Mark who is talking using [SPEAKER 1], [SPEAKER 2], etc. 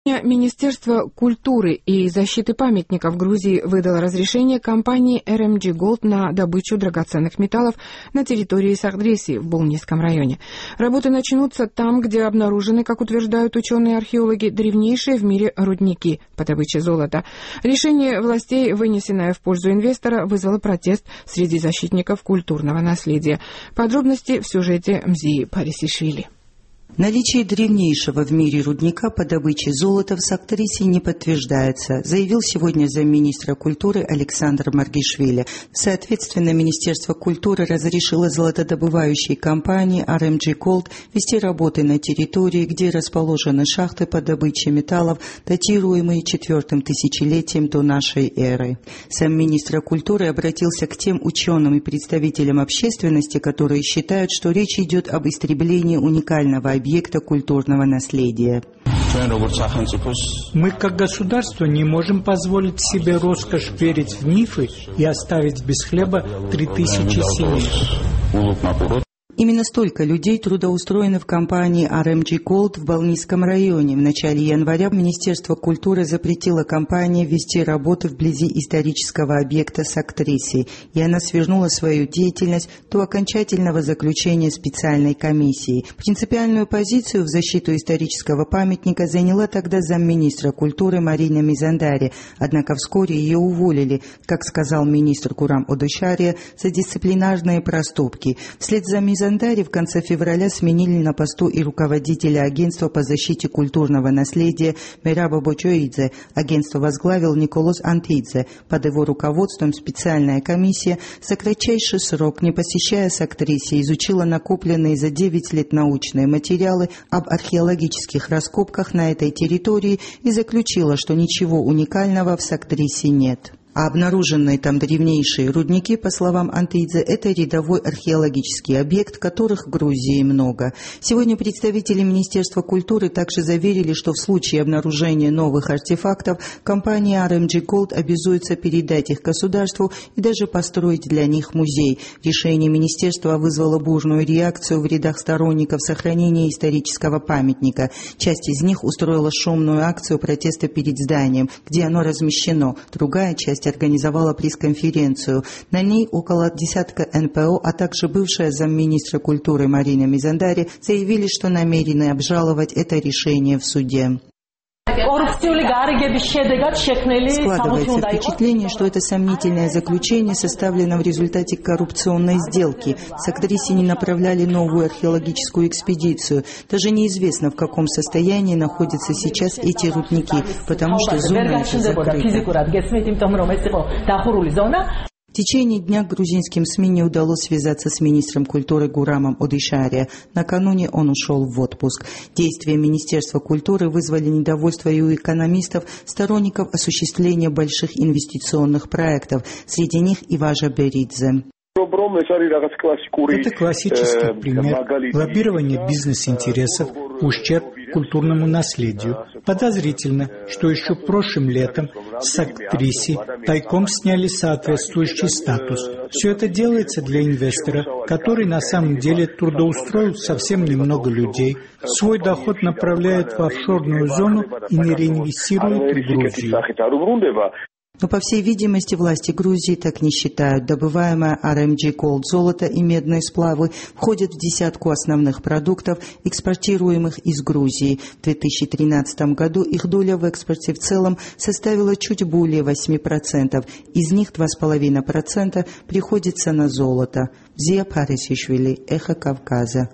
[SPEAKER 1] Министерство культуры и защиты памятников Грузии выдало разрешение компании RMG Gold на добычу драгоценных металлов на территории Сагдреси в Болнийском районе. Работы начнутся там, где обнаружены, как утверждают ученые-археологи, древнейшие в мире рудники по добыче золота. Решение властей, вынесенное в пользу инвестора, вызвало протест среди защитников культурного наследия. Подробности в сюжете Мзии Парисишвили.
[SPEAKER 2] Наличие древнейшего в мире рудника по добыче золота в Сагдреси не подтверждается, заявил сегодня замминистра культуры Александр Маргишвили. Соответственно, Министерство культуры разрешило золотодобывающей компании RMG Gold вести работы на территории, где расположены шахты по добыче металлов, датируемые 4-м тысячелетием до нашей эры. Замминистра культуры обратился к тем ученым и представителям общественности, которые считают, что речь идет об истреблении уникального объекта культурного наследия.
[SPEAKER 3] Мы, как государство, не можем позволить себе роскошь верить в мифы и оставить без хлеба 3000 семей.
[SPEAKER 2] Именно столько людей трудоустроены в компании RMG Gold в Болнийском районе. В начале января Министерство культуры запретило компании вести работы вблизи исторического объекта Сагдреси, и она свернула свою деятельность до окончательного заключения специальной комиссии. Принципиальную позицию в защиту исторического памятника заняла тогда замминистра культуры Марина Мизандари, однако вскоре ее уволили, как сказал министр Гурам Одушария, за дисциплинарные проступки. Вслед за Мизандари в конце февраля сменили на посту и руководителя агентства по защите культурного наследия Мераба Бочоидзе. Агентство возглавил Николос Антидзе. Под его руководством специальная комиссия за кратчайший срок, не посещая Сагдреси, изучила накопленные за 9 лет научные материалы об археологических раскопках на этой территории и заключила, что ничего уникального в Сагдреси нет. А обнаруженные там древнейшие рудники, по словам Антидзе, это рядовой археологический объект, которых в Грузии много. Сегодня представители Министерства культуры также заверили, что в случае обнаружения новых артефактов компания RMG Gold обязуется передать их государству и даже построить для них музей. Решение министерства вызвало бурную реакцию в рядах сторонников сохранения исторического памятника. Часть из них устроила шумную акцию протеста перед зданием, где оно размещено. Другая часть организовала пресс-конференцию. На ней около десятка НПО, а также бывшая замминистра культуры Марина Мизандари заявили, что намерены обжаловать это решение в суде. Складывается впечатление, что это сомнительное заключение составлено в результате коррупционной сделки. В Сагдреси не направляли новую археологическую экспедицию. Даже неизвестно, в каком состоянии находятся сейчас эти рудники, потому что зона эта закрыта. В течение дня грузинским СМИ не удалось связаться с министром культуры Гурамом Одушария. Накануне он ушел в отпуск. Действия Министерства культуры вызвали недовольство и у экономистов, сторонников осуществления больших инвестиционных проектов. Среди них и Важа Беридзе.
[SPEAKER 3] Это классический пример лоббирования бизнес-интересов в ущерб культурному наследию. Подозрительно, что еще прошлым летом в Сагдреси тайком сняли соответствующий статус. Все это делается для инвестора, который на самом деле трудоустроил совсем немного людей, свой доход направляет в офшорную зону и не реинвестирует в Грузию.
[SPEAKER 2] Но, по всей видимости, власти Грузии так не считают. Добываемое RMG Gold золото и медные сплавы входят в десятку основных продуктов, экспортируемых из Грузии. В 2013 году их доля в экспорте в целом составила чуть более 8%. Из них 2,5% приходится на золото. Мзия Парисишвили, Эхо Кавказа.